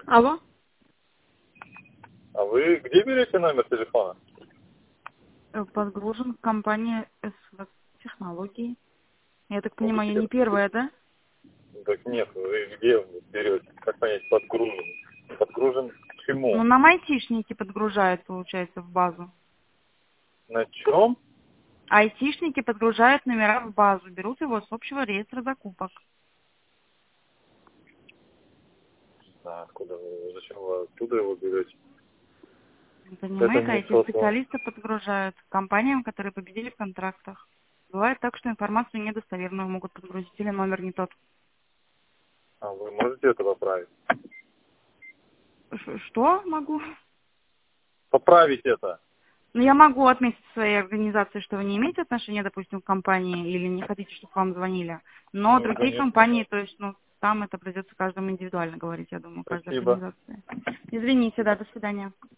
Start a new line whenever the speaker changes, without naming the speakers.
Алло?
А вы где берете номер телефона?
Подгружен компания СВ Технологии. Я так
Ну,
понимаю, я
где?
не первая, да?
Так нет, вы где берете? Как понять подгружен? Подгружен к
Ну,
чему?
нам айтишники подгружают, получается, в базу.
На чем?
Айтишники подгружают номера в базу, берут его с общего реестра закупок.
Да, откуда вы? Зачем вы оттуда его берете? Это
Понимаете,
не сотовый.
IT-специалисты подгружают компаниям, которые победили в контрактах. Бывает так, что информацию недостоверную могут подгрузить или номер не тот.
А вы можете это поправить?
Что могу?
Поправить это.
Ну, я могу отметить в своей организации, что вы не имеете отношения, допустим, к компании или не хотите, чтобы вам звонили. Но
Ну,
другие
конечно,
компании,
нет.
то есть, ну, там это придется каждому индивидуально говорить, я думаю, каждой
Спасибо.
организации. Извините, да, до свидания.